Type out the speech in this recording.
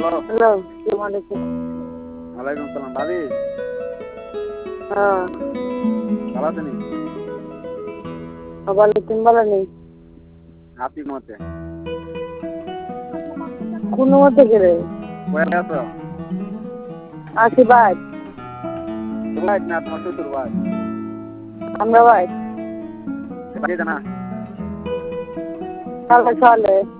Hello. Hello, আসসালামু আলাইকুম। ওয়ালাইকুম সালাম ভাবি। হ্যাঁ, ভালো আছেন? ভালো তুমি ভালো নেই? হাতি মতে কোন মতে গেলে কয়ে আছো? আসি ভাই, ভাই না তোমার শ্বশুর ভাই আমরা ভাই বাড়ি জানা চলে চলে